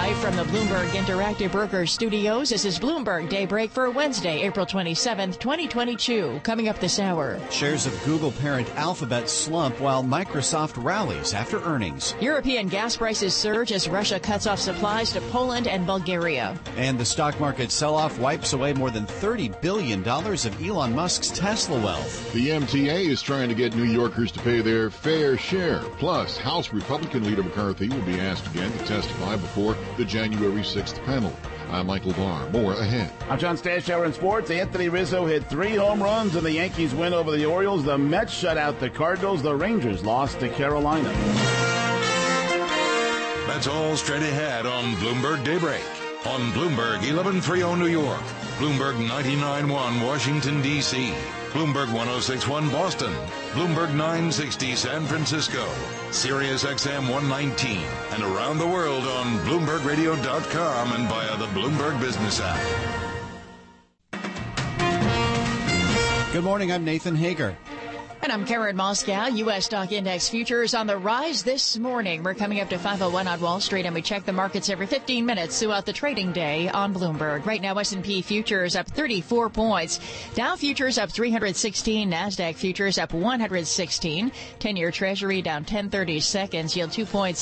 Live from the Bloomberg Interactive Brokers Studios, this is Bloomberg Daybreak for Wednesday, April 27th, 2022. Coming up this hour. Shares of Google parent Alphabet slump while Microsoft rallies after earnings. European gas prices surge as Russia cuts off supplies to Poland and Bulgaria. And the stock market sell-off wipes away more than $30 billion of Elon Musk's Tesla wealth. The MTA is trying to get New Yorkers to pay their fair share. Plus, House Republican leader McCarthy will be asked again to testify before the January 6th panel. I'm Michael Barr. More ahead. I'm John Stashower in sports. Anthony Rizzo hit 3 home runs and the Yankees win over the Orioles. The Mets shut out the Cardinals. The Rangers lost to Carolina. That's all straight ahead on Bloomberg Daybreak. On Bloomberg 1130 New York, Bloomberg 99.1 Washington, D.C., Bloomberg 106.1 Boston, Bloomberg 960 San Francisco, Sirius XM 119, and around the world on BloombergRadio.com and via the Bloomberg Business app. Good morning, I'm Nathan Hager. And I'm Karen Moscow. U.S. stock index futures on the rise this morning. We're coming up to 501 on Wall Street, and we check the markets every 15 minutes throughout the trading day on Bloomberg. Right now, S&P futures up 34 points. Dow futures up 316. NASDAQ futures up 116. 10-year Treasury down 10/30 seconds, yield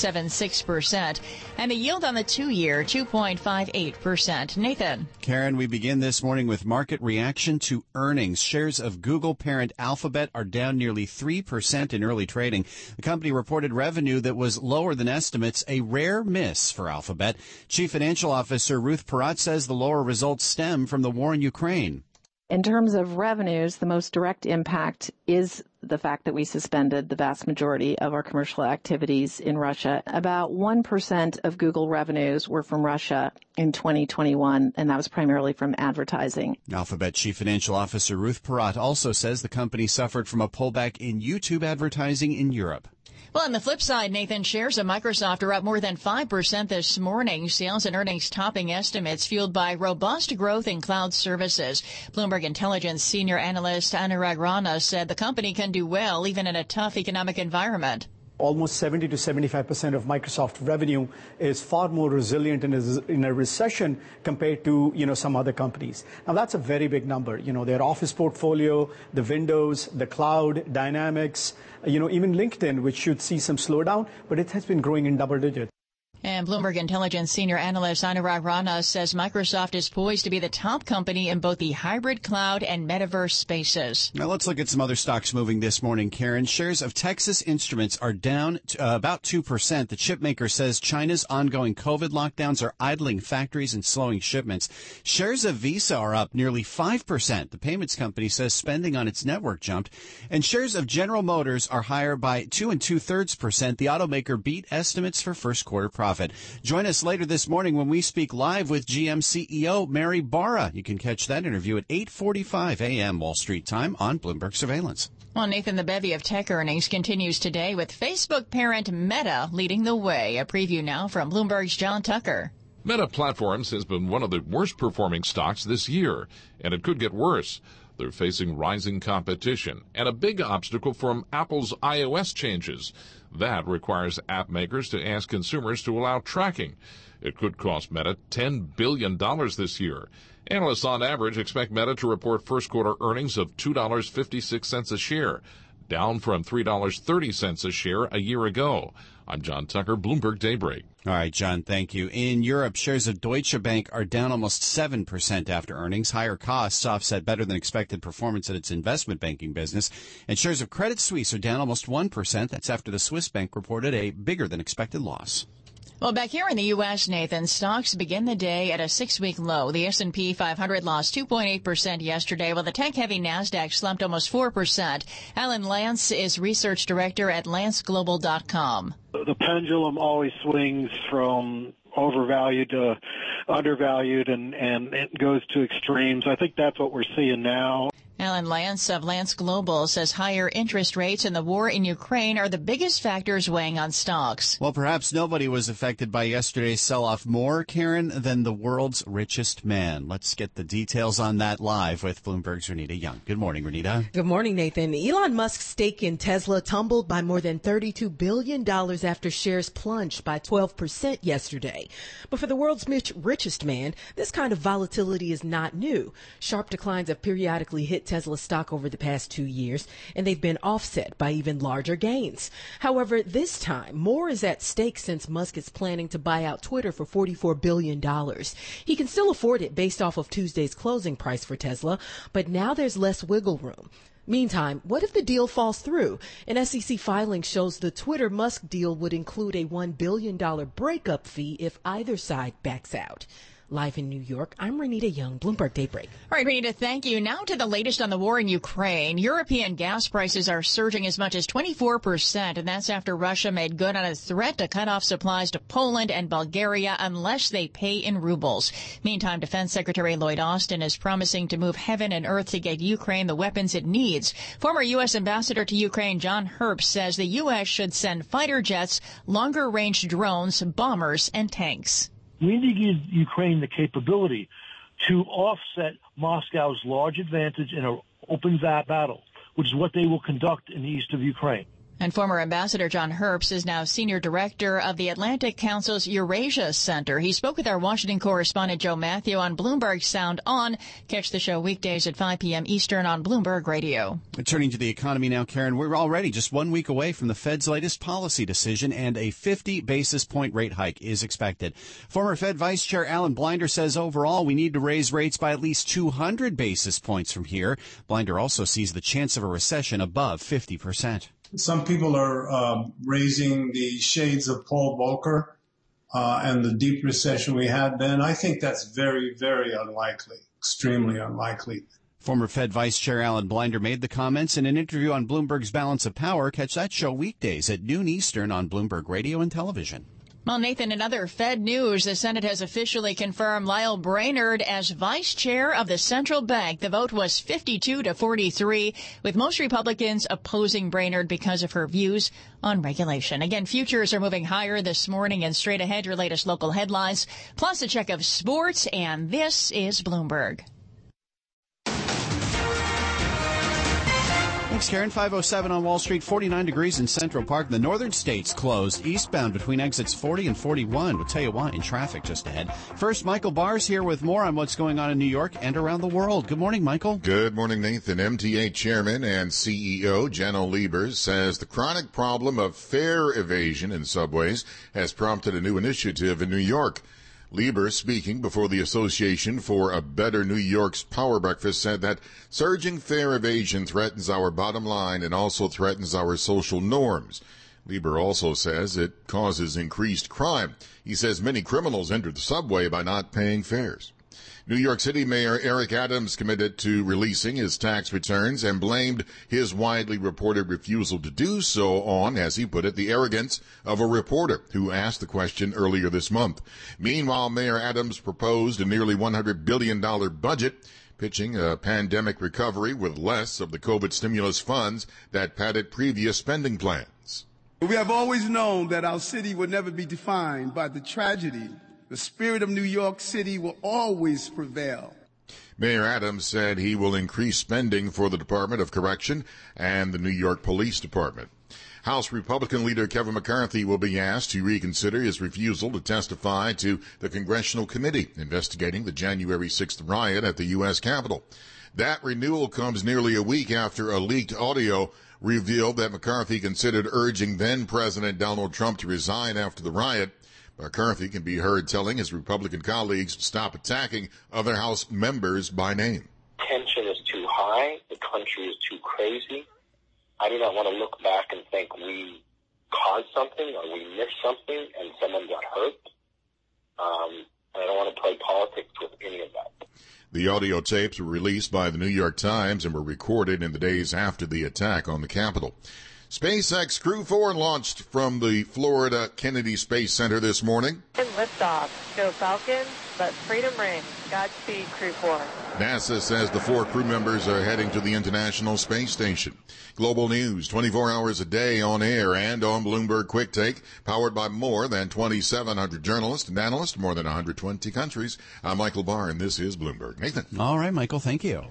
2.76%. And the yield on the 2-year, 2.58%. Nathan. Karen, we begin this morning with market reaction to earnings. Shares of Google parent Alphabet are down nearly 3% in early trading. The company reported revenue that was lower than estimates, a rare miss for Alphabet. Chief Financial Officer Ruth Porat says the lower results stem from the war in Ukraine. In terms of revenues, the most direct impact is the fact that we suspended the vast majority of our commercial activities in Russia. About 1% of Google revenues were from Russia in 2021, and that was primarily from advertising. Alphabet Chief Financial Officer Ruth Porat also says the company suffered from a pullback in YouTube advertising in Europe. Well, on the flip side, Nathan, shares of Microsoft are up more than 5% this morning. Sales and earnings topping estimates fueled by robust growth in cloud services. Bloomberg Intelligence senior analyst Anurag Rana said the company can do well even in a tough economic environment. Almost 70 to 75% of Microsoft revenue is far more resilient in a recession compared to, some other companies. Now, that's a very big number. Their Office portfolio, the Windows, the cloud, Dynamics, even LinkedIn, which should see some slowdown, but it has been growing in double digits. And Bloomberg Intelligence senior analyst Anurag Rana says Microsoft is poised to be the top company in both the hybrid cloud and metaverse spaces. Now let's look at some other stocks moving this morning, Karen. Shares of Texas Instruments are down about 2%. The chipmaker says China's ongoing COVID lockdowns are idling factories and slowing shipments. Shares of Visa are up nearly 5%. The payments company says spending on its network jumped. And shares of General Motors are higher by 2 2/3%. The automaker beat estimates for first quarter profit. Join us later this morning when we speak live with GM CEO Mary Barra. You can catch that interview at 8:45 a.m. Wall Street time on Bloomberg Surveillance. Well, Nathan, the bevy of tech earnings continues today with Facebook parent Meta leading the way. A preview now from Bloomberg's John Tucker. Meta Platforms has been one of the worst performing stocks this year, and it could get worse. They're facing rising competition and a big obstacle from Apple's iOS changes. That requires app makers to ask consumers to allow tracking. It could cost Meta $10 billion this year. Analysts on average expect Meta to report first quarter earnings of $2.56 a share, down from $3.30 a share a year ago. I'm John Tucker, Bloomberg Daybreak. All right, John, thank you. In Europe, shares of Deutsche Bank are down almost 7% after earnings. Higher costs offset better than expected performance in its investment banking business. And shares of Credit Suisse are down almost 1%. That's after the Swiss bank reported a bigger than expected loss. Well, back here in the U.S., Nathan, stocks begin the day at a 6-week low. The S&P 500 lost 2.8% yesterday, while the tech-heavy NASDAQ slumped almost 4%. Alan Lance is research director at lanceglobal.com. The pendulum always swings from overvalued to undervalued, and it goes to extremes. I think that's what we're seeing now. Alan Lance of Lance Global says higher interest rates and the war in Ukraine are the biggest factors weighing on stocks. Well, perhaps nobody was affected by yesterday's sell-off more, Karen, than the world's richest man. Let's get the details on that live with Bloomberg's Renita Young. Good morning, Renita. Good morning, Nathan. Elon Musk's stake in Tesla tumbled by more than $32 billion after shares plunged by 12% yesterday. But for the world's richest man, this kind of volatility is not new. Sharp declines have periodically hit Tesla stock over the past 2 years, and they've been offset by even larger gains. However, this time, more is at stake since Musk is planning to buy out Twitter for $44 billion. He can still afford it based off of Tuesday's closing price for Tesla, but now there's less wiggle room. Meantime, what if the deal falls through? An SEC filing shows the Twitter-Musk deal would include a $1 billion breakup fee if either side backs out. Live in New York, I'm Renita Young, Bloomberg Daybreak. All right, Renita, thank you. Now to the latest on the war in Ukraine. European gas prices are surging as much as 24%, and that's after Russia made good on its threat to cut off supplies to Poland and Bulgaria unless they pay in rubles. Meantime, Defense Secretary Lloyd Austin is promising to move heaven and earth to get Ukraine the weapons it needs. Former U.S. Ambassador to Ukraine John Herbst says the U.S. should send fighter jets, longer-range drones, bombers, and tanks. We need to give Ukraine the capability to offset Moscow's large advantage in an open battle, which is what they will conduct in the east of Ukraine. And former Ambassador John Herbst is now Senior Director of the Atlantic Council's Eurasia Center. He spoke with our Washington correspondent Joe Matthew on Bloomberg Sound On. Catch the show weekdays at 5 p.m. Eastern on Bloomberg Radio. Turning to the economy now, Karen, we're already just 1 week away from the Fed's latest policy decision, and a 50 basis point rate hike is expected. Former Fed Vice Chair Alan Blinder says overall we need to raise rates by at least 200 basis points from here. Blinder also sees the chance of a recession above 50%. Some people are raising the shades of Paul Volcker and the deep recession we had then. I think that's very, very unlikely, extremely unlikely. Former Fed Vice Chair Alan Blinder made the comments in an interview on Bloomberg's Balance of Power. Catch that show weekdays at noon Eastern on Bloomberg Radio and Television. Well, Nathan, in other Fed news, the Senate has officially confirmed Lael Brainerd as vice chair of the central bank. The vote was 52-43, with most Republicans opposing Brainerd because of her views on regulation. Again, futures are moving higher this morning, and straight ahead, your latest local headlines, plus a check of sports, and this is Bloomberg. Thanks, Karen. 5:07 on Wall Street, 49 degrees in Central Park. The northern states closed eastbound between exits 40 and 41. We'll tell you why in traffic just ahead. First, Michael Barr's here with more on what's going on in New York and around the world. Good morning, Michael. Good morning, Nathan. MTA Chairman and CEO Janno Liebers says the chronic problem of fare evasion in subways has prompted a new initiative in New York. Lieber, speaking before the Association for a Better New York's Power Breakfast, said that surging fare evasion threatens our bottom line and also threatens our social norms. Lieber also says it causes increased crime. He says many criminals enter the subway by not paying fares. New York City Mayor Eric Adams committed to releasing his tax returns and blamed his widely reported refusal to do so on, as he put it, the arrogance of a reporter who asked the question earlier this month. Meanwhile, Mayor Adams proposed a nearly $100 billion budget, pitching a pandemic recovery with less of the COVID stimulus funds that padded previous spending plans. We have always known that our city would never be defined by the tragedy. The spirit of New York City will always prevail. Mayor Adams said he will increase spending for the Department of Correction and the New York Police Department. House Republican leader Kevin McCarthy will be asked to reconsider his refusal to testify to the Congressional Committee investigating the January 6th riot at the U.S. Capitol. That renewal comes nearly a week after a leaked audio revealed that McCarthy considered urging then-President Donald Trump to resign after the riot. McCarthy can be heard telling his Republican colleagues to stop attacking other House members by name. Tension is too high. The country is too crazy. I do not want to look back and think we caused something or we missed something and someone got hurt. And I don't want to play politics with any of that. The audio tapes were released by the New York Times and were recorded in the days after the attack on the Capitol. SpaceX Crew 4 launched from the Florida Kennedy Space Center this morning. And liftoff. Go Falcon, let freedom ring. Godspeed, Crew 4. NASA says the 4 crew members are heading to the International Space Station. Global news, 24 hours a day on air and on Bloomberg Quick Take, powered by more than 2,700 journalists and analysts, more than 120 countries. I'm Michael Barr, and this is Bloomberg. Nathan. All right, Michael, thank you.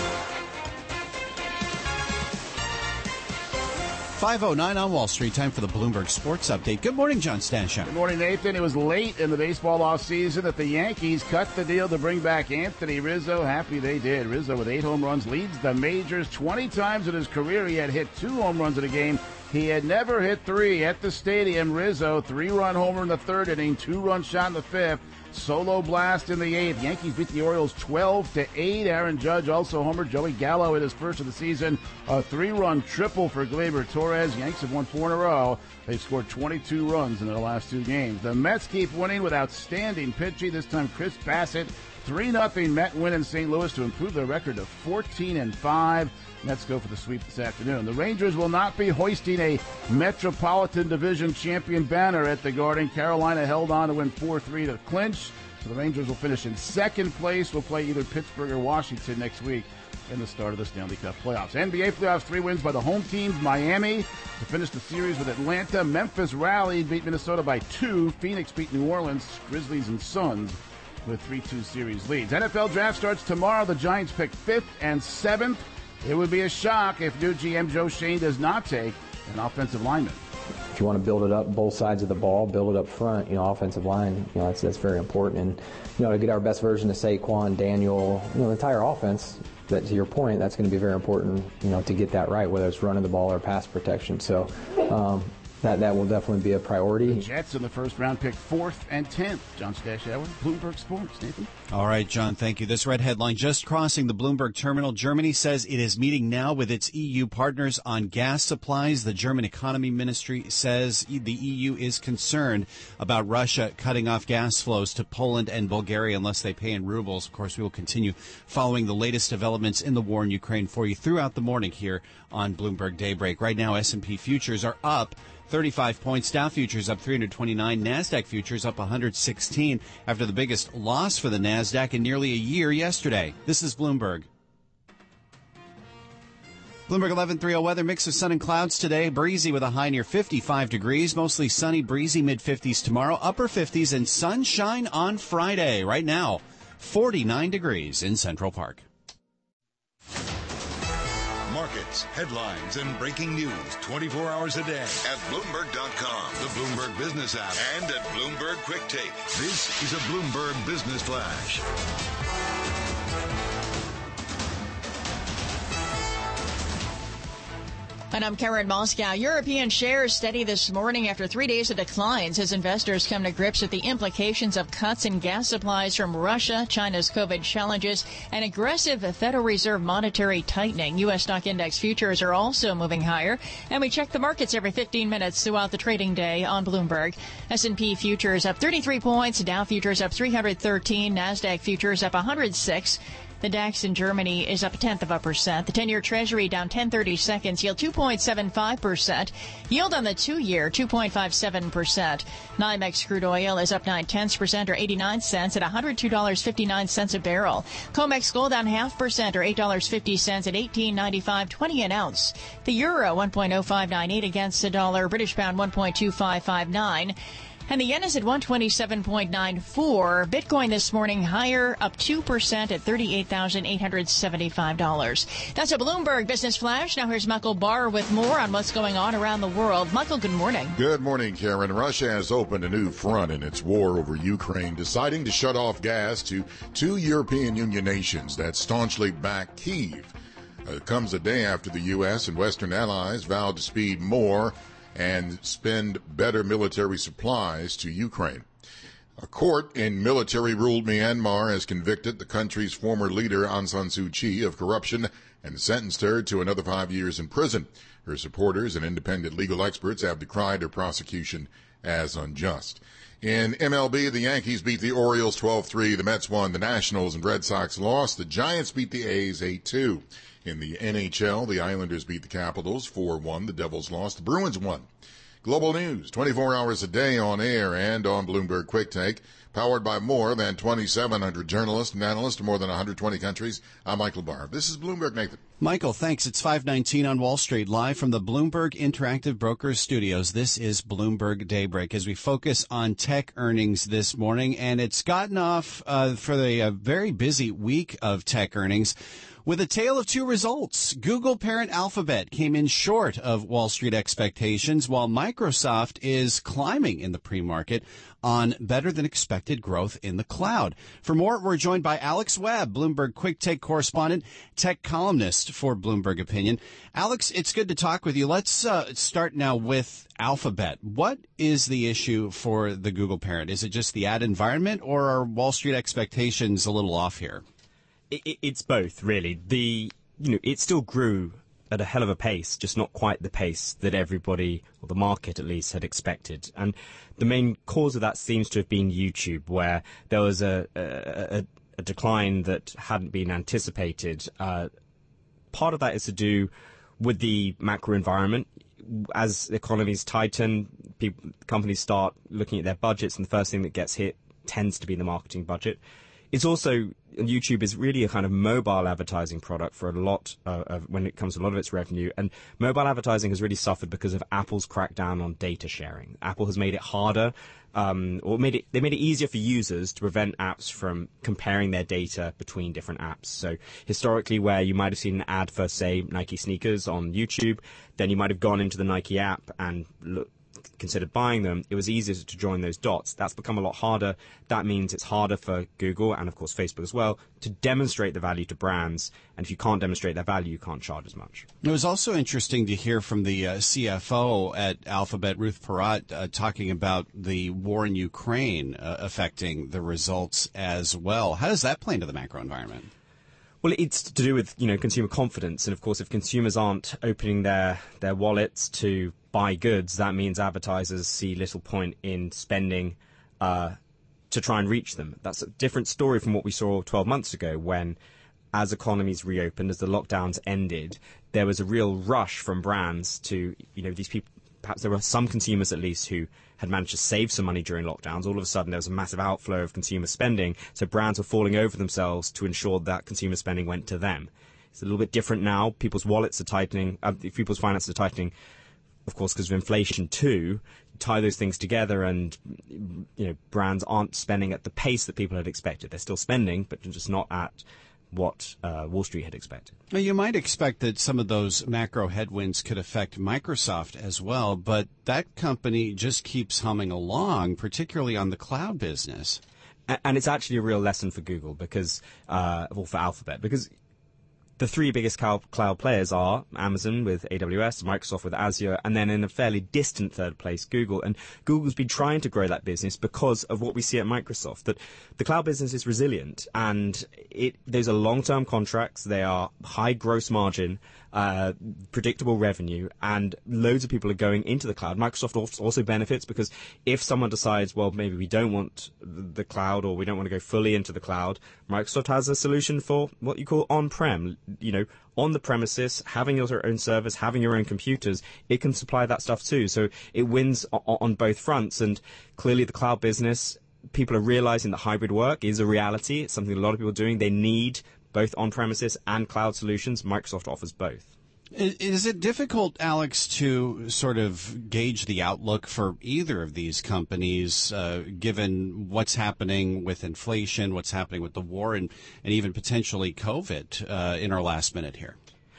5:09 on Wall Street. Time for the Bloomberg Sports Update. Good morning, John Stansha. Good morning, Nathan. It was late in the baseball offseason that the Yankees cut the deal to bring back Anthony Rizzo. Happy they did. Rizzo with 8 home runs leads the majors. 20 times in his career he had hit 2 home runs in a game. He had never hit 3 at the stadium. Rizzo, 3-run homer in the 3rd inning, 2-run shot in the 5th. Solo blast in the 8th. Yankees beat the Orioles 12-8. Aaron Judge also homered. Joey Gallo hit his first of the season. A 3-run triple for Gleyber Torres. Yanks have won 4 in a row. They've scored 22 runs in their last 2 games. The Mets keep winning with outstanding pitching. This time Chris Bassett. 3-0 Met win in St. Louis to improve their record to 14-5. Mets go for the sweep this afternoon. The Rangers will not be hoisting a Metropolitan Division champion banner at the Garden. Carolina held on to win 4-3 to clinch. So the Rangers will finish in 2nd place. Will play either Pittsburgh or Washington next week in the start of the Stanley Cup playoffs. NBA playoffs, 3 wins by the home teams. Miami to finish the series with Atlanta. Memphis rallied, beat Minnesota by 2. Phoenix beat New Orleans. Grizzlies and Suns with 3-2 series leads. NFL draft starts tomorrow. The Giants pick 5th and 7th. It would be a shock if new GM Joe Shane does not take an offensive lineman. If you want to build it up both sides of the ball, build it up front, offensive line, that's very important. And, to get our best version of Saquon, Daniel, the entire offense, that to your point, that's going to be very important, to get that right, whether it's running the ball or pass protection. So, that will definitely be a priority. The Jets in the first round pick 4th and 10th. John Stashower, Bloomberg Sports. Nathan? All right, John, thank you. This red headline, just crossing the Bloomberg terminal. Germany says it is meeting now with its EU partners on gas supplies. The German Economy Ministry says the EU is concerned about Russia cutting off gas flows to Poland and Bulgaria unless they pay in rubles. Of course, we will continue following the latest developments in the war in Ukraine for you throughout the morning here on Bloomberg Daybreak. Right now, S&P futures are up 35 points. Dow futures up 329. NASDAQ futures up 116 after the biggest loss for the NASDAQ in nearly a year yesterday. This is Bloomberg. Bloomberg 11:30 weather, mix of sun and clouds today. Breezy with a high near 55 degrees. Mostly sunny, breezy, mid-50s tomorrow. Upper 50s and sunshine on Friday. Right now, 49 degrees in Central Park. Markets, headlines, and breaking news 24 hours a day at Bloomberg.com, the Bloomberg Business app, and at Bloomberg Quick Take. This is a Bloomberg Business Flash. And I'm Karen Moscow. European shares steady this morning after 3 days of declines as investors come to grips with the implications of cuts in gas supplies from Russia, China's COVID challenges, and aggressive Federal Reserve monetary tightening. U.S. stock index futures are also moving higher. And we check the markets every 15 minutes throughout the trading day on Bloomberg. S&P futures up 33 points. Dow futures up 313. NASDAQ futures up 106. The DAX in Germany is up 0.1%. The 10-year Treasury down 10/30 seconds. Yield 2.75%. Yield on the 2-year 2.57%. NYMEX crude oil is up 0.9% or 89 cents at $102.59 a barrel. COMEX gold down 0.5% or $8.50 at $18.95.20 an ounce. The euro 1.0598 against the dollar. British pound 1.2559. And the yen is at 127.94. Bitcoin this morning higher, up 2% at $38,875. That's a Bloomberg Business Flash. Now here's Michael Barr with more on what's going on around the world. Michael, good morning. Good morning, Karen. Russia has opened a new front in its war over Ukraine, deciding to shut off gas to 2 European Union nations that staunchly back Kyiv. It comes a day after the U.S. and Western allies vowed to speed more and spend better military supplies to Ukraine. A court in military-ruled Myanmar has convicted the country's former leader Aung San Suu Kyi of corruption and sentenced her to another 5 years in prison. Her supporters and independent legal experts have decried her prosecution as unjust. In MLB, the Yankees beat the Orioles 12-3. The Mets won. The Nationals and Red Sox lost. The Giants beat the A's 8-2. In the NHL, the Islanders beat the Capitals 4-1. The Devils lost. The Bruins won. Global news, 24 hours a day on air and on Bloomberg Quick Take. Powered by more than 2,700 journalists and analysts in more than 120 countries. I'm Michael Barr. This is Bloomberg, Nathan. Michael, thanks. It's 5:19 on Wall Street, live from the Bloomberg Interactive Brokers studios. This is Bloomberg Daybreak as we focus on tech earnings this morning. And it's gotten off for the very busy week of tech earnings with a tale of two results. Google parent Alphabet came in short of Wall Street expectations, while Microsoft is climbing in the pre-market on better than expected growth in the cloud. For more, we're joined by Alex Webb, Bloomberg Quick Take correspondent, tech columnist for Bloomberg Opinion. Alex, it's good to talk with you. Let's start now with Alphabet. What is the issue for the Google parent? Is it just the ad environment, or are Wall Street expectations a little off here? It's both, really. It still grew at a hell of a pace, just not quite the pace that everybody, or the market at least, had expected. And the main cause of that seems to have been YouTube, where there was a decline that hadn't been anticipated. Part of that is to do with the macro environment. As economies tighten, companies start looking at their budgets, and the first thing that gets hit tends to be the marketing budget. It's also, YouTube is really a kind of mobile advertising product for a lot when it comes to a lot of its revenue. And mobile advertising has really suffered because of Apple's crackdown on data sharing. Apple has made it harder, they made it easier for users to prevent apps from comparing their data between different apps. So historically, where you might have seen an ad for, say, Nike sneakers on YouTube, then you might have gone into the Nike app and considered buying them, it was easier to join those dots. That's become a lot harder. That means it's harder for Google and, of course, Facebook as well to demonstrate the value to brands. And if you can't demonstrate that value, you can't charge as much. It was also interesting to hear from the CFO at Alphabet, Ruth Porat, talking about the war in Ukraine affecting the results as well. How does that play into the macro environment? Well, it's to do with, consumer confidence. And, of course, if consumers aren't opening their wallets to buy goods, that means advertisers see little point in spending to try and reach them. That's a different story from what we saw 12 months ago when, as economies reopened, as the lockdowns ended, there was a real rush from brands to, these people. Perhaps there were some consumers, at least, who had managed to save some money during lockdowns. All of a sudden, there was a massive outflow of consumer spending, so brands were falling over themselves to ensure that consumer spending went to them. It's a little bit different now. People's wallets are tightening. People's finances are tightening, of course, because of inflation too. Tie those things together, and brands aren't spending at the pace that people had expected. They're still spending, but just not at what Wall Street had expected. Now, you might expect that some of those macro headwinds could affect Microsoft as well, but that company just keeps humming along, particularly on the cloud business. And it's actually a real lesson for Google because, for Alphabet, because the three biggest cloud players are Amazon with AWS, Microsoft with Azure, and then in a fairly distant third place, Google. And Google's been trying to grow that business because of what we see at Microsoft, that the cloud business is resilient and those are long-term contracts. They are high gross margin, predictable revenue, and loads of people are going into the cloud. Microsoft also benefits because if someone decides, well, maybe we don't want the cloud or we don't want to go fully into the cloud, Microsoft has a solution for what you call on-prem. On the premises, having your own servers, having your own computers, it can supply that stuff too. So it wins on both fronts. And clearly the cloud business, people are realizing that hybrid work is a reality. It's something a lot of people are doing. They need both on-premises and cloud solutions. Microsoft offers both. Is it difficult, Alex, to sort of gauge the outlook for either of these companies, given what's happening with inflation, what's happening with the war, and even potentially COVID in our last minute here?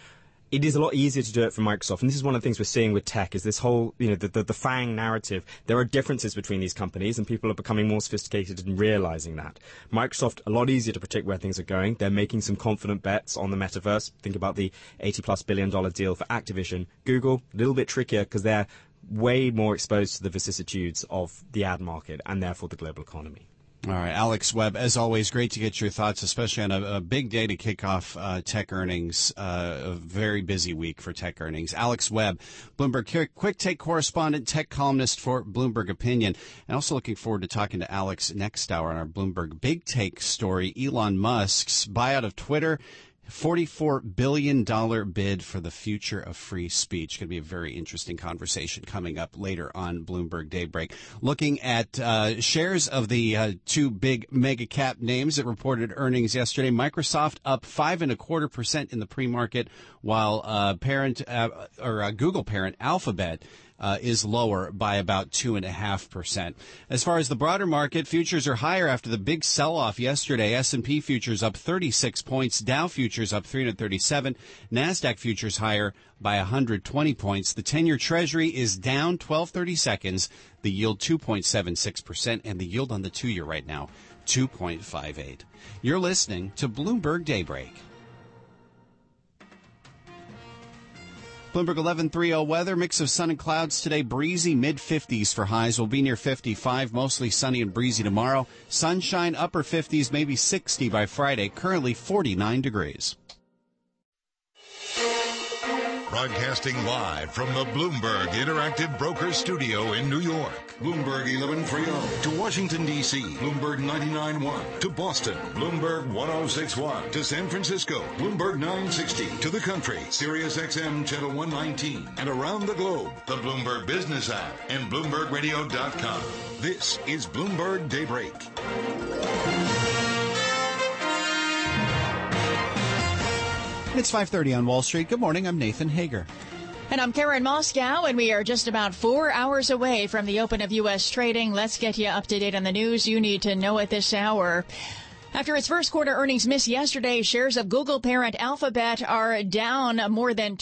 It is a lot easier to do it for Microsoft, and this is one of the things we're seeing with tech, is this whole, the FANG narrative. There are differences between these companies, and people are becoming more sophisticated in realizing that. Microsoft, a lot easier to predict where things are going. They're making some confident bets on the metaverse. Think about the $80+ billion deal for Activision. Google, a little bit trickier because they're way more exposed to the vicissitudes of the ad market and therefore the global economy. All right, Alex Webb, as always, great to get your thoughts, especially on a big day to kick off tech earnings, a very busy week for tech earnings. Alex Webb, Bloomberg Quick Take correspondent, tech columnist for Bloomberg Opinion. And also looking forward to talking to Alex next hour on our Bloomberg Big Take story, Elon Musk's buyout of Twitter $44 billion bid for the future of free speech. Going to be a very interesting conversation coming up later on Bloomberg Daybreak. Looking at shares of the two big mega cap names that reported earnings yesterday. Microsoft up 5.25% in the pre-market, while Google parent Alphabet is lower by about 2.5%. As far as the broader market, futures are higher after the big sell-off yesterday. S&P futures up 36 points, Dow futures up 337, NASDAQ futures higher by 120 points. The 10-year Treasury is down 12/30 seconds, the yield 2.76%, and the yield on the 2-year right now, 2.58. You're listening to Bloomberg Daybreak. Bloomberg 11:30 weather, mix of sun and clouds today, breezy, mid-50s for highs. Will be near 55, mostly sunny and breezy tomorrow. Sunshine, upper 50s, maybe 60 by Friday, currently 49 degrees. Broadcasting live from the Bloomberg Interactive Brokers Studio in New York. Bloomberg 1130 to Washington, D.C. Bloomberg 99.1 to Boston. Bloomberg 106.1 to San Francisco. Bloomberg 960 to the country. Sirius XM Channel 119. And around the globe, the Bloomberg Business app and BloombergRadio.com. This is Bloomberg Daybreak. It's 5:30 on Wall Street. Good morning. I'm Nathan Hager. And I'm Karen Moscow, and we are just about 4 hours away from the open of U.S. trading. Let's get you up to date on the news you need to know at this hour. After its first quarter earnings miss yesterday, shares of Google parent Alphabet are down more than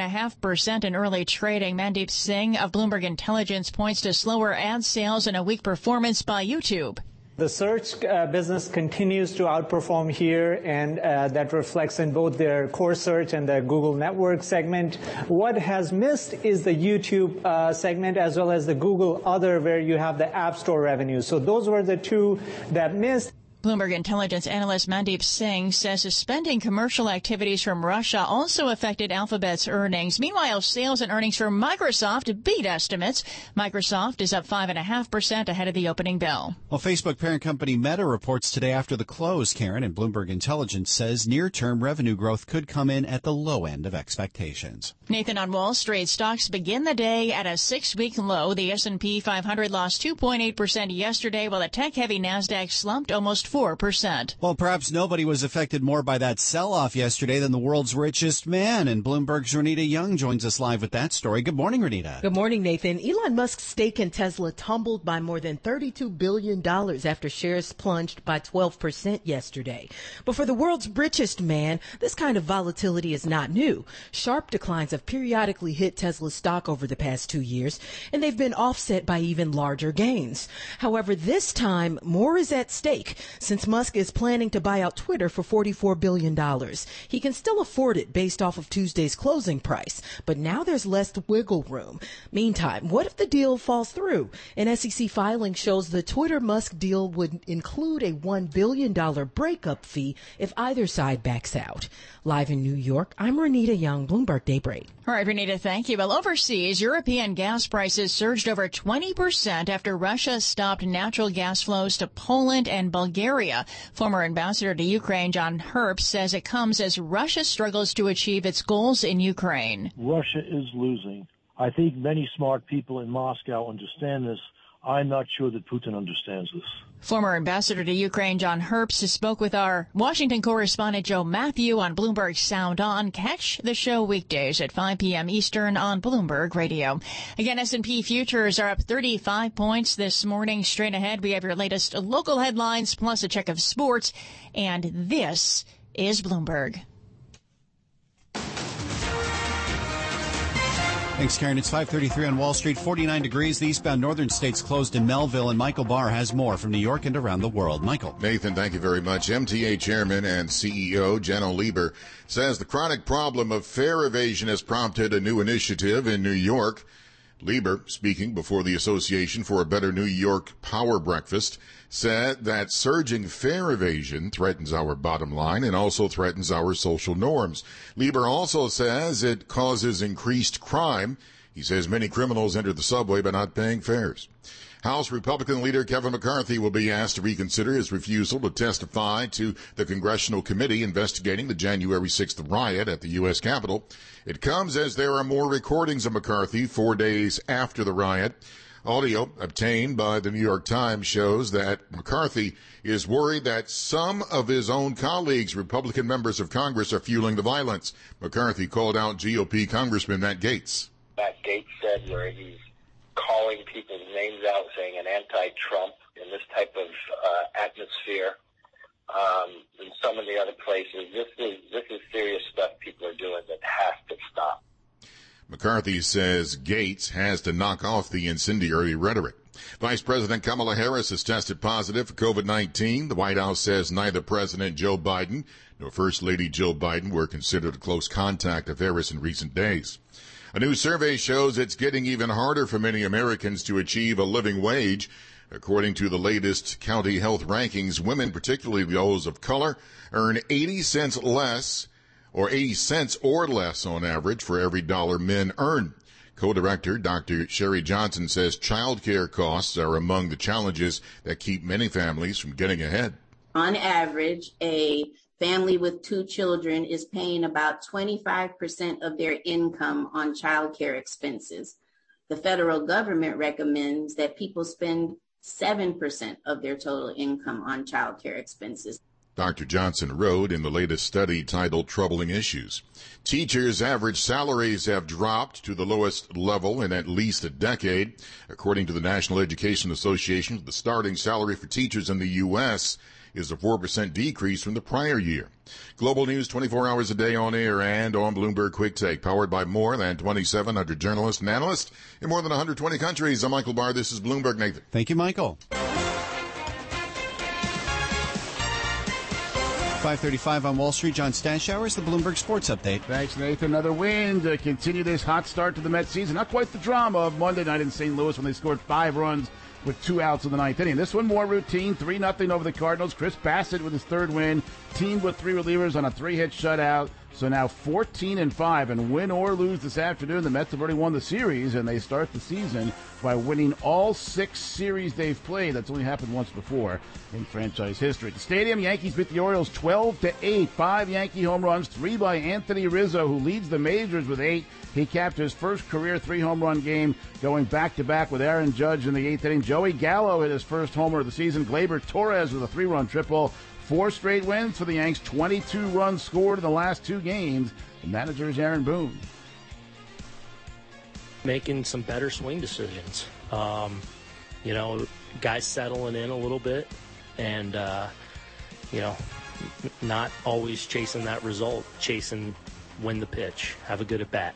2.5% in early trading. Mandeep Singh of Bloomberg Intelligence points to slower ad sales and a weak performance by YouTube. The search business continues to outperform here, and that reflects in both their core search and the Google network segment. What has missed is the YouTube segment as well as the Google Other, where you have the App Store revenue. So those were the two that missed. Bloomberg intelligence analyst Mandeep Singh says suspending commercial activities from Russia also affected Alphabet's earnings. Meanwhile, sales and earnings for Microsoft beat estimates. Microsoft is up 5.5% ahead of the opening bell. Well, Facebook parent company Meta reports today after the close, Karen, and Bloomberg Intelligence says near-term revenue growth could come in at the low end of expectations. Nathan, on Wall Street, stocks begin the day at a 6-week low. The S&P 500 lost 2.8% yesterday, while the tech-heavy NASDAQ slumped almost 4%. Well, perhaps nobody was affected more by that sell-off yesterday than the world's richest man. And Bloomberg's Renita Young joins us live with that story. Good morning, Renita. Good morning, Nathan. Elon Musk's stake in Tesla tumbled by more than $32 billion after shares plunged by 12% yesterday. But for the world's richest man, this kind of volatility is not new. Sharp declines have periodically hit Tesla's stock over the past 2 years, and they've been offset by even larger gains. However, this time, more is at stake. Since Musk is planning to buy out Twitter for $44 billion. He can still afford it based off of Tuesday's closing price, but now there's less wiggle room. Meantime, what if the deal falls through? An SEC filing shows the Twitter-Musk deal would include a $1 billion breakup fee if either side backs out. Live in New York, I'm Renita Young, Bloomberg Daybreak. All right, Renita, thank you. Well, overseas, European gas prices surged over 20% after Russia stopped natural gas flows to Poland and Bulgaria. Former ambassador to Ukraine, John Herbst, says it comes as Russia struggles to achieve its goals in Ukraine. Russia is losing. I think many smart people in Moscow understand this. I'm not sure that Putin understands this. Former ambassador to Ukraine, John Herbst, spoke with our Washington correspondent Joe Matthew on Bloomberg Sound On. Catch the show weekdays at 5 p.m. Eastern on Bloomberg Radio. Again, S&P futures are up 35 points this morning. Straight ahead, we have your latest local headlines plus a check of sports. And this is Bloomberg. Thanks, Karen. It's 5:33 on Wall Street, 49 degrees. The eastbound northern states closed in Melville, and Michael Barr has more from New York and around the world. Michael. Nathan, thank you very much. MTA Chairman and CEO Jenno Lieber says the chronic problem of fare evasion has prompted a new initiative in New York. Lieber, speaking before the Association for a Better New York Power Breakfast, said that surging fare evasion threatens our bottom line and also threatens our social norms. Lieber also says it causes increased crime. He says many criminals enter the subway by not paying fares. House Republican leader Kevin McCarthy will be asked to reconsider his refusal to testify to the congressional committee investigating the January 6th riot at the U.S. Capitol. It comes as there are more recordings of McCarthy 4 days after the riot. Audio obtained by the New York Times shows that McCarthy is worried that some of his own colleagues, Republican members of Congress, are fueling the violence. McCarthy called out GOP Congressman Matt Gaetz. Matt Gaetz said where he's calling people's names out, saying an anti-Trump in this type of atmosphere. And some of the other places, this is serious stuff people are doing that has to stop. McCarthy says Gaetz has to knock off the incendiary rhetoric. Vice President Kamala Harris has tested positive for COVID-19. The White House says neither President Joe Biden nor First Lady Jill Biden were considered a close contact of Harris in recent days. A new survey shows it's getting even harder for many Americans to achieve a living wage. According to the latest county health rankings, women, particularly those of color, earn 80 cents or less on average for every dollar men earn. Co-director Dr. Sherry Johnson says child care costs are among the challenges that keep many families from getting ahead. On average, a family with 2 children is paying about 25% of their income on child care expenses. The federal government recommends that people spend 7% of their total income on child care expenses. Dr. Johnson wrote in the latest study titled Troubling Issues. Teachers' average salaries have dropped to the lowest level in at least a decade. According to the National Education Association, the starting salary for teachers in the U.S. is a 4% decrease from the prior year. Global news 24 hours a day on air and on Bloomberg Quick Take, powered by more than 2,700 journalists and analysts in more than 120 countries. I'm Michael Barr. This is Bloomberg. Nathan. Thank you, Michael. 5:35 on Wall Street. John Stashowers, the Bloomberg Sports Update. Thanks, Nathan. Another win to continue this hot start to the Mets season. Not quite the drama of Monday night in St. Louis when they scored 5 runs with 2 outs in the 9th inning. This one more routine, 3-0 over the Cardinals. Chris Bassett with his 3rd win, teamed with 3 relievers on a 3-hit shutout. So now 14-5, and win or lose this afternoon, the Mets have already won the series, and they start the season by winning all 6 series they've played. That's only happened once before in franchise history. At the stadium, Yankees beat the Orioles 12-8. 5 Yankee home runs, 3 by Anthony Rizzo, who leads the majors with 8. He capped his first career 3-home-run game, going back-to-back with Aaron Judge in the 8th inning. Joey Gallo hit his first homer of the season. Gleyber Torres with a 3-run triple. 4 straight wins for the Yanks, 22 runs scored in the last 2 games. The manager is Aaron Boone. Making some better swing decisions. Guys settling in a little bit and, not always chasing that result, chasing win the pitch, have a good at-bat,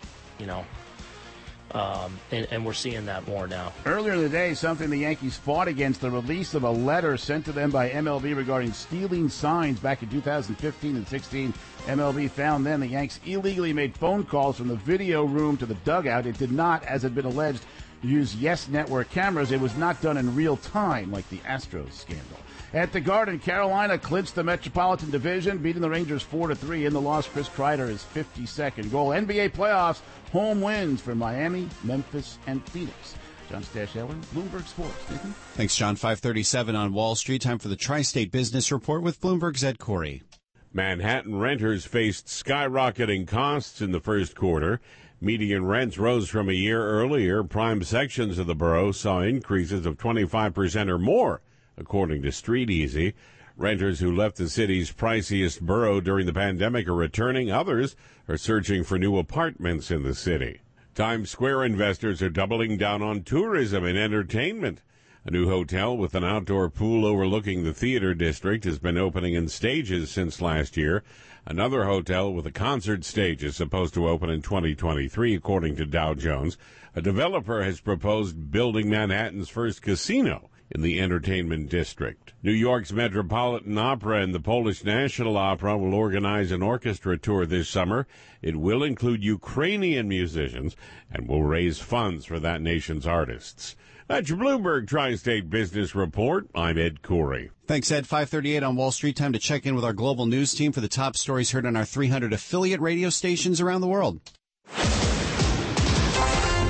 and we're seeing that more now. Earlier in the day, something the Yankees fought against, the release of a letter sent to them by MLB regarding stealing signs back in 2015 and 16. MLB found then the Yanks illegally made phone calls from the video room to the dugout. It did not, as had been alleged, use Yes Network cameras. It was not done in real time like the Astros scandal. At the Garden, Carolina clinched the Metropolitan Division, beating the Rangers 4-3 in the loss. Chris Kreider, his 52nd goal. NBA playoffs, home wins for Miami, Memphis, and Phoenix. John Stashowers, Bloomberg Sports. Nathan? Thanks, John. 5:37 on Wall Street. Time for the Tri-State Business Report with Bloomberg's Ed Corey. Manhattan renters faced skyrocketing costs in the first quarter. Median rents rose from a year earlier. Prime sections of the borough saw increases of 25% or more, according to StreetEasy. Renters who left the city's priciest borough during the pandemic are returning. Others are searching for new apartments in the city. Times Square investors are doubling down on tourism and entertainment. A new hotel with an outdoor pool overlooking the theater district has been opening in stages since last year. Another hotel with a concert stage is supposed to open in 2023, according to Dow Jones. A developer has proposed building Manhattan's first casino in the entertainment district. New York's Metropolitan Opera and the Polish National Opera will organize an orchestra tour this summer. It will include Ukrainian musicians and will raise funds for that nation's artists. That's your Bloomberg Tri-State Business Report. I'm Ed Corey. Thanks, Ed. 5:38 on Wall Street. Time to check in with our global news team for the top stories heard on our 300 affiliate radio stations around the world.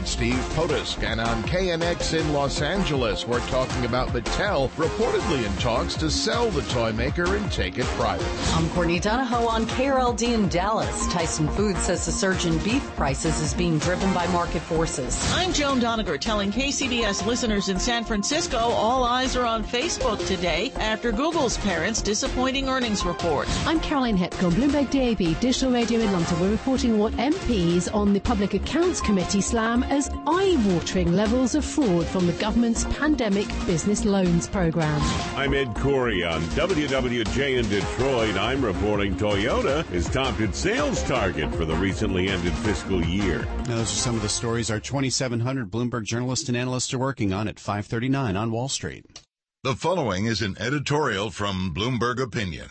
I'm Steve Potusk, and on KNX in Los Angeles, we're talking about Mattel reportedly in talks to sell the toy maker and take it private. I'm Courtney Donahoe on KRLD in Dallas. Tyson Foods says the surge in beef prices is being driven by market forces. I'm Joan Doniger telling KCBS listeners in San Francisco all eyes are on Facebook today after Google's parents' disappointing earnings report. I'm Caroline Hepcombe, Bloomberg DAB, Digital Radio in London. We're reporting what MPs on the Public Accounts Committee slam as eye-watering levels of fraud from the government's pandemic business loans program. I'm Ed Corey on WWJ in Detroit. I'm reporting Toyota has topped its sales target for the recently ended fiscal year. Now, those are some of the stories our 2,700 Bloomberg journalists and analysts are working on at 5:39 on Wall Street. The following is an editorial from Bloomberg Opinion.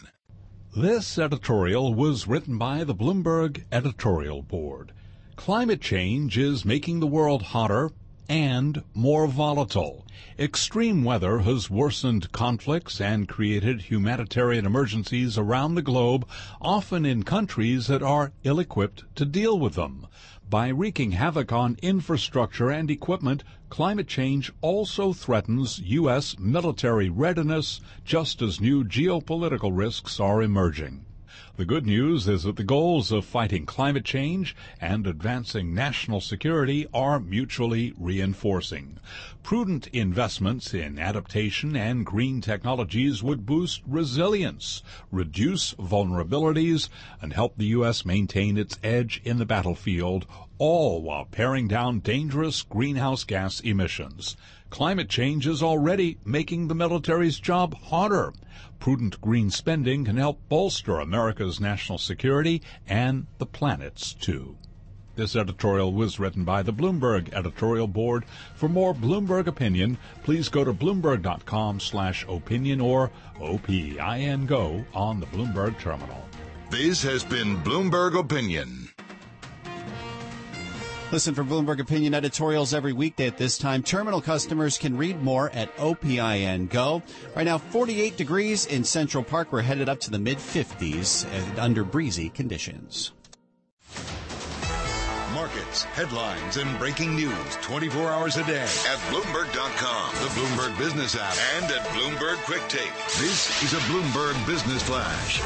This editorial was written by the Bloomberg Editorial Board. Climate change is making the world hotter and more volatile. Extreme weather has worsened conflicts and created humanitarian emergencies around the globe, often in countries that are ill-equipped to deal with them. By wreaking havoc on infrastructure and equipment, climate change also threatens U.S. military readiness, just as new geopolitical risks are emerging. The good news is that the goals of fighting climate change and advancing national security are mutually reinforcing. Prudent investments in adaptation and green technologies would boost resilience, reduce vulnerabilities, and help the U.S. maintain its edge in the battlefield, all while paring down dangerous greenhouse gas emissions. Climate change is already making the military's job harder. Prudent green spending can help bolster America's national security and the planet's, too. This editorial was written by the Bloomberg Editorial Board. For more Bloomberg opinion, please go to Bloomberg.com/opinion or OPIN Go on the Bloomberg terminal. This has been Bloomberg Opinion. Listen for Bloomberg Opinion editorials every weekday at this time. Terminal customers can read more at OPIN Go. Right now, 48 degrees in Central Park. We're headed up to the mid-50s under breezy conditions. Markets, headlines, and breaking news 24 hours a day at Bloomberg.com, the Bloomberg Business app, and at Bloomberg Quick Take. This is a Bloomberg Business Flash.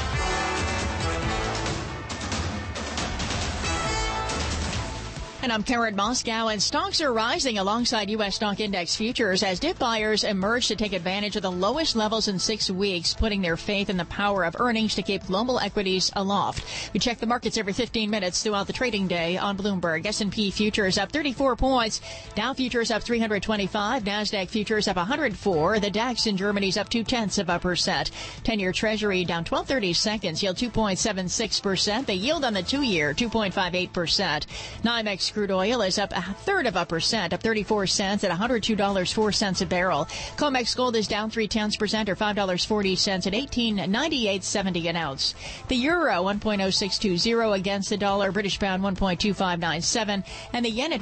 And I'm Karen Moscow, and stocks are rising alongside U.S. stock index futures as dip buyers emerge to take advantage of the lowest levels in 6 weeks, putting their faith in the power of earnings to keep global equities aloft. We check the markets every 15 minutes throughout the trading day on Bloomberg. S&P futures up 34 points, Dow futures up 325, NASDAQ futures up 104, the DAX in Germany's up 0.2%. 10-year Treasury down 12/30 seconds, yield 2.76%. The yield on the 2-year 2.58%. NYMEX crude oil is up 0.33%, up 34 cents at $102.04 a barrel. COMEX gold is down 0.3% or $5.40 at $18.9870 an ounce. The euro 1.0620 against the dollar, British pound 1.2597, and the yen at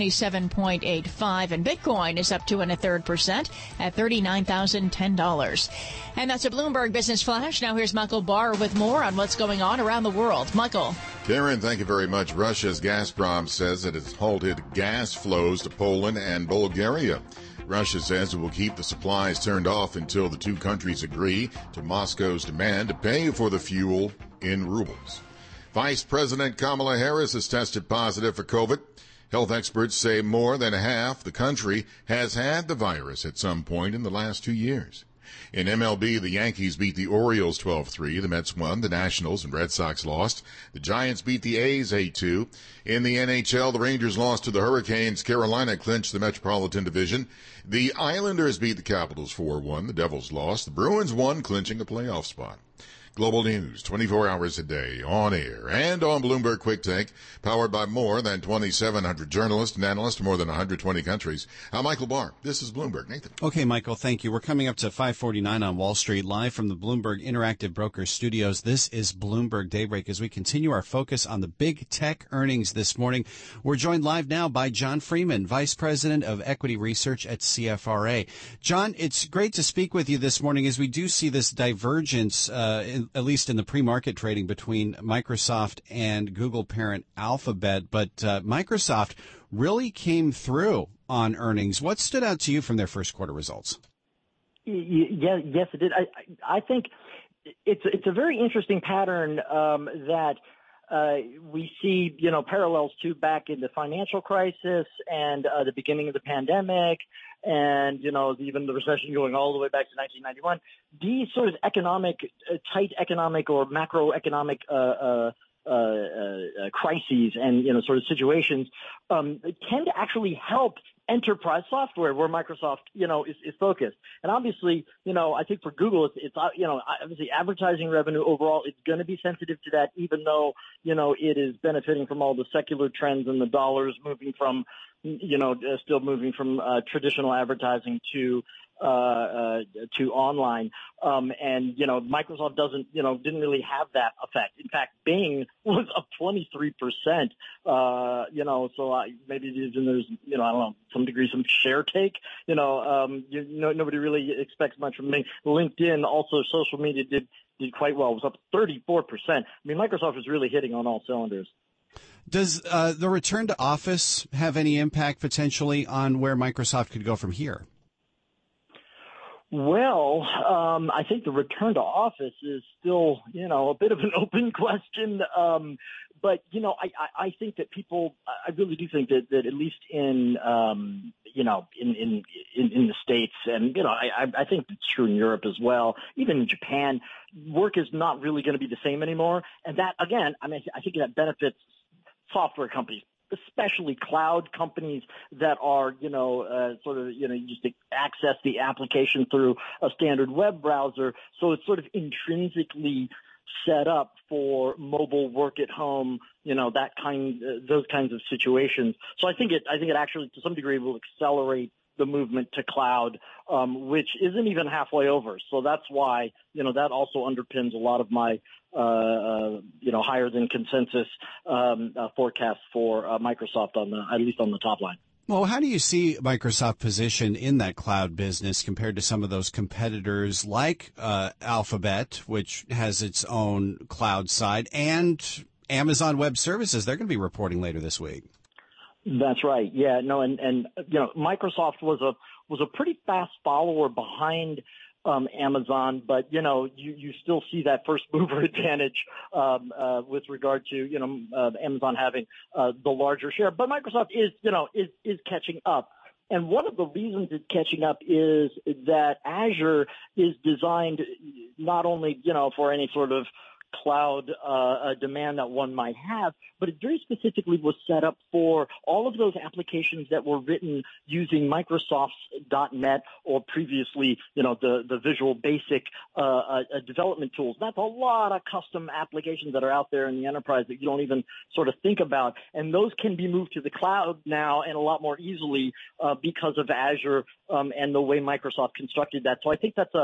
127.85. And Bitcoin is up 2 1/3% at $39,010. And that's a Bloomberg Business Flash. Now here's Michael Barr with more on what's going on around the world. Michael. Karen, thank you very much. Russia's Gazprom says that it's halted gas flows to Poland and Bulgaria. Russia says it will keep the supplies turned off until the two countries agree to Moscow's demand to pay for the fuel in rubles. Vice President Kamala Harris has tested positive for COVID. Health experts say more than half the country has had the virus at some point in the last 2 years. In MLB, the Yankees beat the Orioles 12-3. The Mets won. The Nationals and Red Sox lost. The Giants beat the A's 8-2. In the NHL, the Rangers lost to the Hurricanes. Carolina clinched the Metropolitan Division. The Islanders beat the Capitals 4-1. The Devils lost. The Bruins won, clinching a playoff spot. Global news, 24 hours a day, on air, and on Bloomberg Quick Take, powered by more than 2,700 journalists and analysts from more than 120 countries. I'm Michael Barr. This is Bloomberg. Nathan. Okay, Michael, thank you. We're coming up to 5:49 on Wall Street, live from the Bloomberg Interactive Brokers Studios. This is Bloomberg Daybreak as we continue our focus on the big tech earnings this morning. We're joined live now by John Freeman, Vice President of Equity Research at CFRA. John, it's great to speak with you this morning as we do see this divergence, at least in the pre-market trading between Microsoft and Google parent Alphabet. But Microsoft really came through on earnings. What stood out to you from their first quarter results? Yes, it did. I think it's a very interesting pattern that we see, parallels to back in the financial crisis and the beginning of the pandemic, and even the recession going all the way back to 1991. These sort of tight economic or macroeconomic crises and sort of situations tend to actually help enterprise software, where Microsoft is focused. And obviously, I think for Google, it's obviously advertising revenue overall, it's going to be sensitive to that, even though it is benefiting from all the secular trends and the dollars moving from still moving from traditional advertising to online. And Microsoft didn't really have that effect. In fact, Bing was up 23%. So maybe there's I don't know, some degree, some share take. Nobody really expects much from Bing. LinkedIn, also social media, did quite well. It was up 34%. I mean, Microsoft was really hitting on all cylinders. Does the return to Office have any impact potentially on where Microsoft could go from here? Well, I think the return to Office is still, a bit of an open question. But, I think that I really do think that at least in the States, and, I think it's true in Europe as well, even in Japan, work is not really going to be the same anymore. And that, again, I think that benefits software companies, especially cloud companies that are, you just access the application through a standard web browser. So it's sort of intrinsically set up for mobile work at home, those kinds of situations. So I think it actually, to some degree, will accelerate the movement to cloud, which isn't even halfway over. So that's why, that also underpins a lot of my, higher than consensus forecast for Microsoft at least on the top line. Well, how do you see Microsoft position in that cloud business compared to some of those competitors like Alphabet, which has its own cloud side, and Amazon Web Services? They're going to be reporting later this week. That's right. Yeah, no, and Microsoft was a pretty fast follower behind Amazon, but you still see that first mover advantage with regard to Amazon having the larger share. But Microsoft is catching up. And one of the reasons it's catching up is that Azure is designed not only for any sort of cloud demand that one might have, but it very specifically was set up for all of those applications that were written using Microsoft's .NET or previously, the Visual Basic development tools. That's a lot of custom applications that are out there in the enterprise that you don't even sort of think about, and those can be moved to the cloud now and a lot more easily because of Azure and the way Microsoft constructed that. So I think that's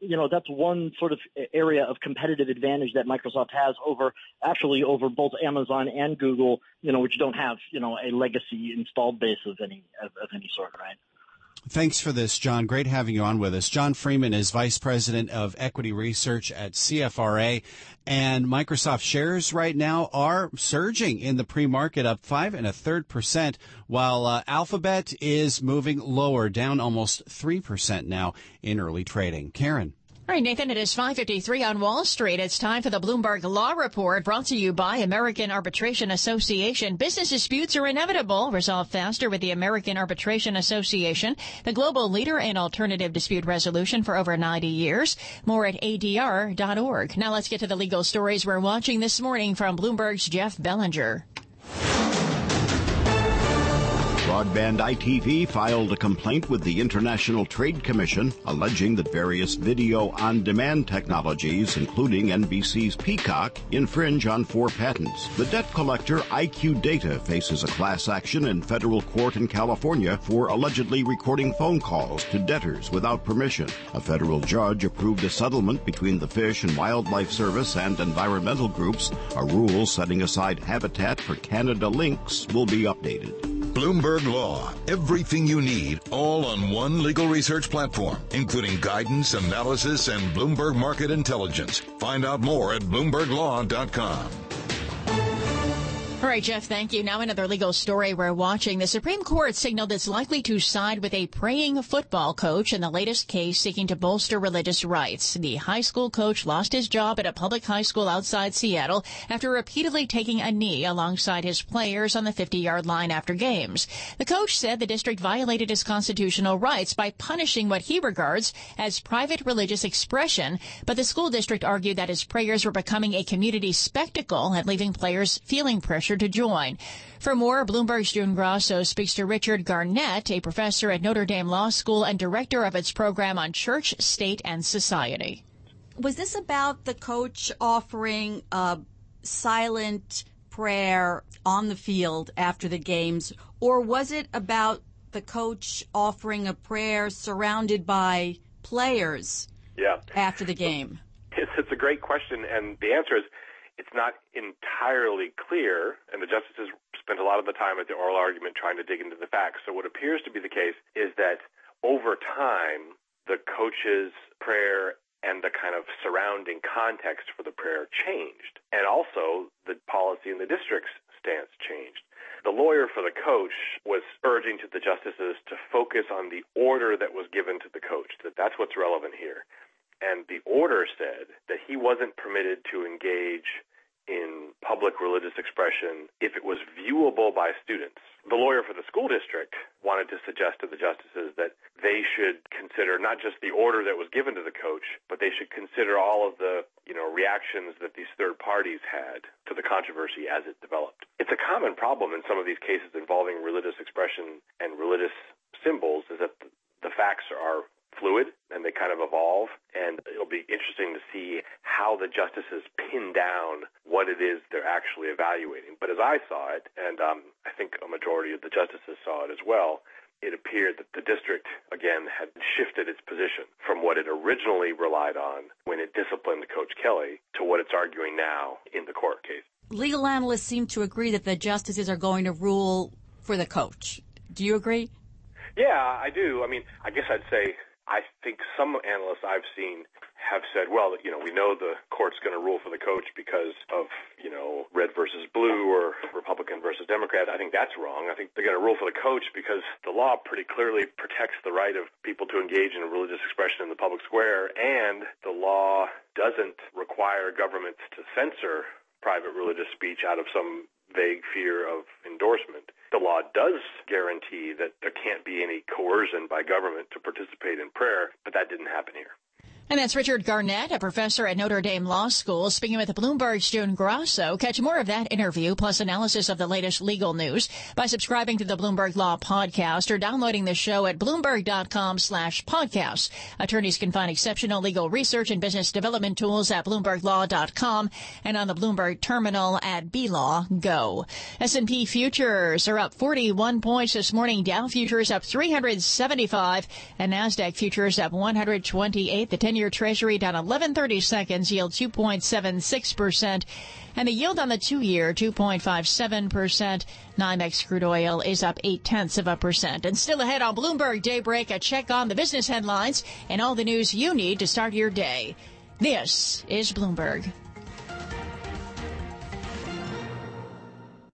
one sort of area of competitive advantage that Microsoft has over both Amazon and Google, which don't have, a legacy installed base of any sort, right? Thanks for this, John. Great having you on with us. John Freeman is Vice President of Equity Research at CFRA, and Microsoft shares right now are surging in the pre-market, up 5 1/3%, while Alphabet is moving lower, down almost 3% now in early trading. Karen. All right, Nathan, it is 5:53 on Wall Street. It's time for the Bloomberg Law Report, brought to you by American Arbitration Association. Business disputes are inevitable. Resolve faster with the American Arbitration Association, the global leader in alternative dispute resolution for over 90 years. More at adr.org. Now let's get to the legal stories we're watching this morning from Bloomberg's Jeff Bellinger. Broadband ITV filed a complaint with the International Trade Commission alleging that various video-on-demand technologies, including NBC's Peacock, infringe on 4 patents. The debt collector IQ Data faces a class action in federal court in California for allegedly recording phone calls to debtors without permission. A federal judge approved a settlement between the Fish and Wildlife Service and environmental groups. A rule setting aside habitat for Canada lynx will be updated. Bloomberg Law. Everything you need, all on one legal research platform, including guidance, analysis, and Bloomberg Market Intelligence. Find out more at BloombergLaw.com. All right, Jeff, thank you. Now another legal story we're watching. The Supreme Court signaled it's likely to side with a praying football coach in the latest case seeking to bolster religious rights. The high school coach lost his job at a public high school outside Seattle after repeatedly taking a knee alongside his players on the 50-yard line after games. The coach said the district violated his constitutional rights by punishing what he regards as private religious expression, but the school district argued that his prayers were becoming a community spectacle and leaving players feeling pressure to join. For more, Bloomberg's June Grasso speaks to Richard Garnett, a professor at Notre Dame Law School and director of its program on church, state, and society. Was this about the coach offering a silent prayer on the field after the games, or was it about the coach offering a prayer surrounded by players after the game? It's a great question, and the answer is it's not entirely clear, and the justices spent a lot of the time at the oral argument trying to dig into the facts. So what appears to be the case is that over time, the coach's prayer and the kind of surrounding context for the prayer changed. And also, the policy in the district's stance changed. The lawyer for the coach was urging to the justices to focus on the order that was given to the coach, that's what's relevant here. And the order said that he wasn't permitted to engage in public religious expression if it was viewable by students. The lawyer for the school district wanted to suggest to the justices that they should consider not just the order that was given to the coach, but they should consider all of the, reactions that these third parties had to the controversy as it developed. It's a common problem in some of these cases involving religious expression and religious symbols is that the facts are fluid and they kind of evolve, and it'll be interesting to see how the justices pin down what it is they're actually evaluating. But as I saw it, and I think a majority of the justices saw it as well, it appeared that the district, again, had shifted its position from what it originally relied on when it disciplined Coach Kelly to what it's arguing now in the court case. Legal analysts seem to agree that the justices are going to rule for the coach. Do you agree? Yeah, I do. I mean, I guess I'd say I think some analysts I've seen have said, well, we know the court's going to rule for the coach because of, red versus blue or Republican versus Democrat. I think that's wrong. I think they're going to rule for the coach because the law pretty clearly protects the right of people to engage in religious expression in the public square, and the law doesn't require governments to censor private religious speech out of some vague fear of endorsement. The law does guarantee that there can't be any coercion by government to participate in prayer, but that didn't happen here. And that's Richard Garnett, a professor at Notre Dame Law School, speaking with Bloomberg's June Grasso. Catch more of that interview plus analysis of the latest legal news by subscribing to the Bloomberg Law Podcast or downloading the show at Bloomberg.com/podcasts. Attorneys can find exceptional legal research and business development tools at BloombergLaw.com and on the Bloomberg terminal at BLaw Go. S&P futures are up 41 points this morning. Dow futures up 375 and NASDAQ futures up 128. The 10-year Treasury down 11/30 seconds, yield 2.76%, and the yield on the 2-year 2.57%. NYMEX crude oil is up 0.8%. And still ahead on Bloomberg Daybreak, a check on the business headlines and all the news you need to start your day. This is Bloomberg.